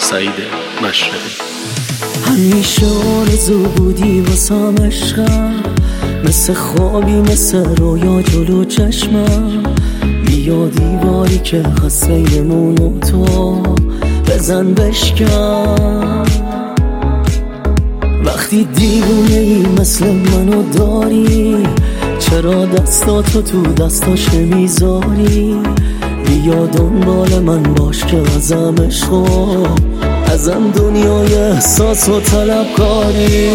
سعید مشرقی. همیشه آرزو بودی واسم عشقم، مثل خوابی مثل رویا جلو چشمم. بیا دیواری که هست بینمون و تو بزن بشکن. وقتی دیوونه ای مثل منو داری، چرا دستاتو تو دستاش نمیذاری؟ بیا دنبال من باش که ازم عشق، ازم دنیای احساس و طلبکاری.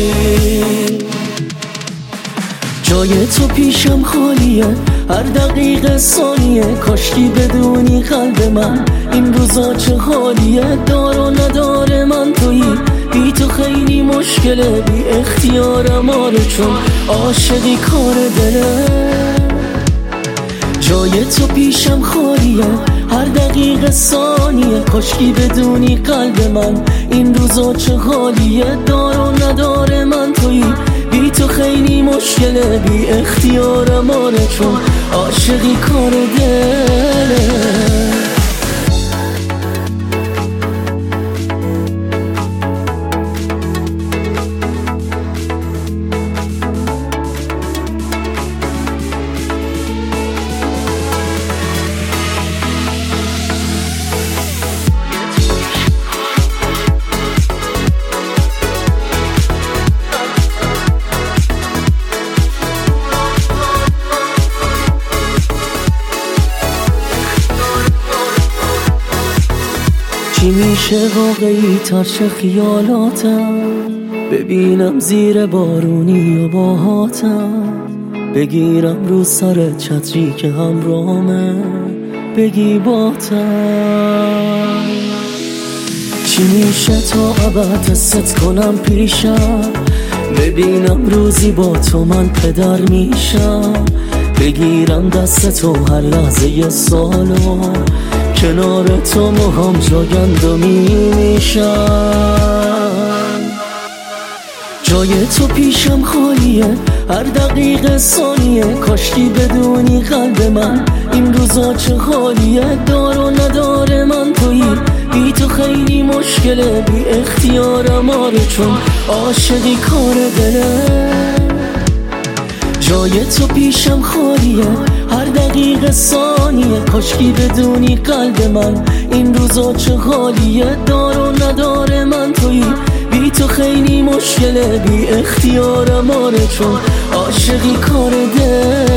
جای تو پیشم خالیه، هر دقیقه ثانیه. کاشکی بدونی قلب من این روزا چه حالیه. دار و ندار من تویی، بی تو خیلی مشکله. بی اختیارم آره، چون عاشقی کار دله. جای تو پیشم خالیه، هر دقیقه ثانیه. کاشکی بدونی قلب من این روزا چه حالیه. دار و ندار من تویی، بی تو خیلی مشکله. بی اختیارم آره، چون عاشقی کار دله. چی میشه واقعی تر چه خیالاتم؟ ببینم زیر بارونی و باهاتم. بگیرم رو سر چتری که همراهمه، بگی باتم. چی میشه تا ابد حست کنم پیشم؟ ببینم روزی با تو من پدر میشم. بگیرم دست تو هر لحظه سالو، کنار تو موهام جاگندمی میشن. جای تو پیشم خالیه، هر دقیقه ثانیه. کاشکی بدونی قلب من این روزا چه حالیه. دار و ندار من تویی، بی تو خیلی مشکله. بی اختیارم آره، چون عاشقی کار دله. جای تو پیشم خالیه، هر دقیقه ثانیه. کاشکی بدونی قلب من این روزا چه حالیه. دار و ندار من تویی، بی تو خیلی مشکله. بی اختیارم آره، چون عاشقی کار دل.